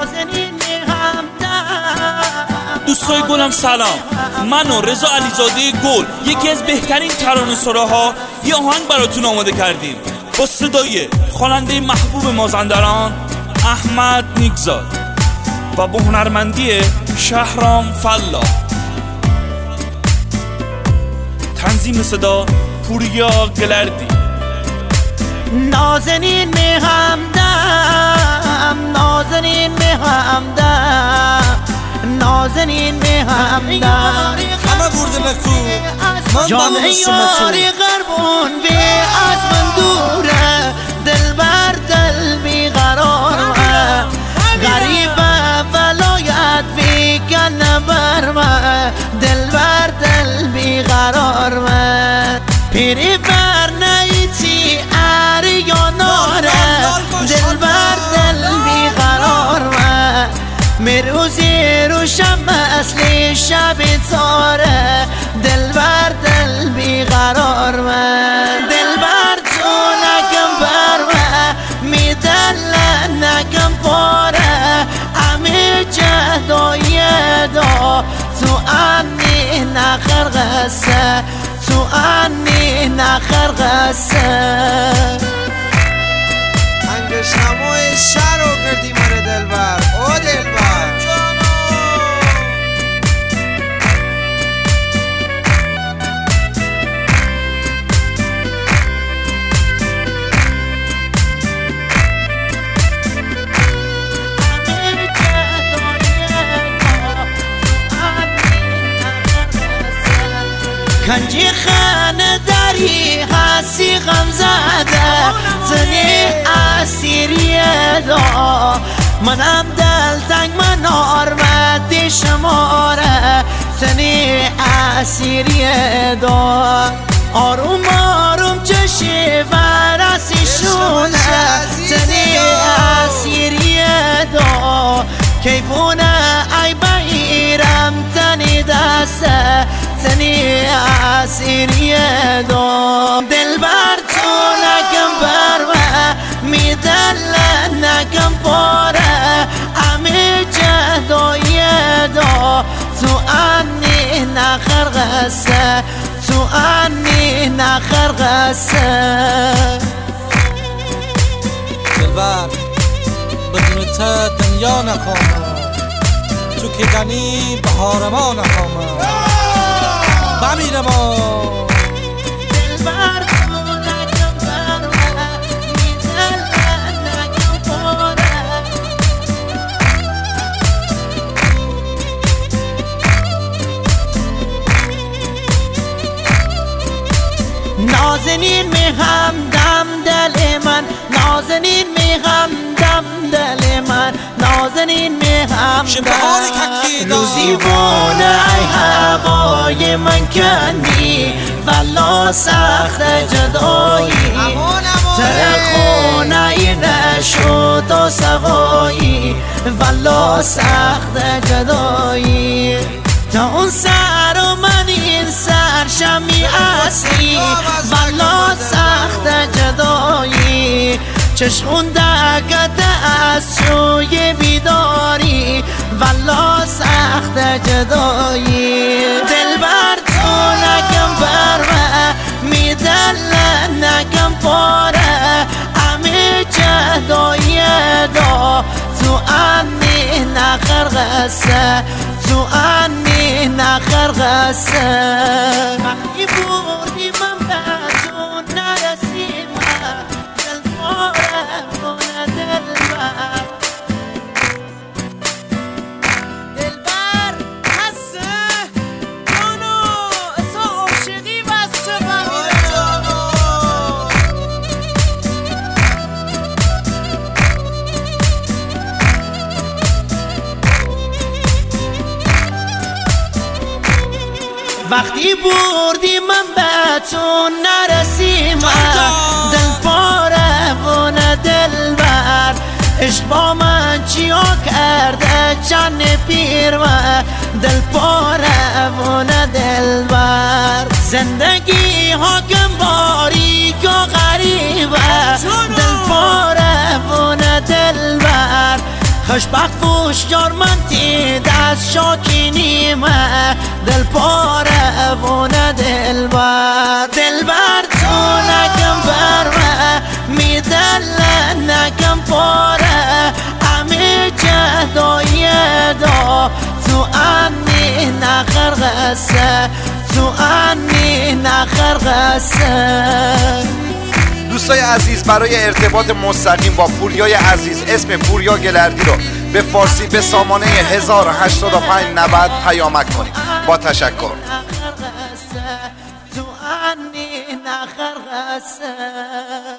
دوستای گلم سلام، من و رضا علیزاده گل یکی از بهترین ترانه‌سراها یه آهنگ براتون آماده کردیم با صدای خواننده محبوب مازندران احمد نیکزاد و با هنرمندی شهرام فلا. تنظیم صدا پوریا گلردی. نازنین می همدم، نازنین می همدم، نازنین می همدم، همه برده بکو جان یاری غربون به از من دوره، دل بر دل بیقراره، غریبه ولایت بیکنه بر من، دل بر دل بیقرار من، پیری بر نیتی اریاناره، دل بر دل بیقرار من، میروزی رو شب اصلی شب تاره، دل بر دل بیقرار من، دل بر تو نگم بر من، میدل نگم پاره، امی جهدای دا تو انی نخر غصه، تو انی نخر غصه. انگش نمای شهر رو کردی مره دلبر، او دلبر کنجی خانه داری هستی غم زده، زنی اسیریه دا، منم دلتنگ من آرمدی شماره، زنی اسیریه دا، آروم آروم چشی ورسی شونه، زنی اسیریه دا، کیفونه ای بایرم تنی دسته، تنی اسیریه دا، دل بر تو نگم بر من، میدل نگم پاره، امی جهدای دا تو انی نخر غصه، تو انی نخر غصه. دلبر بدون ته دنیا نخوامه، تو که دنی بهار ما نخوامه بمیره ما، دل بر تو نگم بر من، میدل نگم پاره، نازنین می همدم دل من، نازنین می همدم دل من، نازنین می همدم، روزی بونه ای هوای من کنی، ولا سخت جدایی، تر خونه ای نشد و سوایی، ولا سخت جدایی، تا اون سر و من این سر شمی اصلی، ولا سخت جدایی، چشمون دگته از شوی بیداری، ولا سخت جدایی، دل بر تو نگم بر من، میدل نگم پاره، امی جهدای دا تو انی نخر غصه، تو انی نخر غصه. وقتی بردی من به تو نرسیم، دل پاره کنه دلبر، دلبر هسته جانو اصلا عاشقی بسته بمیره جانو. وقتی بردی من به تو نرسیم، دل پاره ونه دلبر، عشق با من چیا کرده جان پیر و دل پاره ونه دلبر، زندگی حاکم باریک و غریبه، دل پاره ونه دلبر، خوشبخت فوشیار من تید از شاکی نیمه دل پاره وونه دلبر تو نکم برمه میدل نکم پاره امی جدای دا تو انی نخر غصه تو انی نخر غصه. دوستای عزیز، برای ارتباط مستقیم با پوریای عزیز اسم پوریا گلردی رو به فارسی به سامانه 108590 پیامک کنید. با تشکر.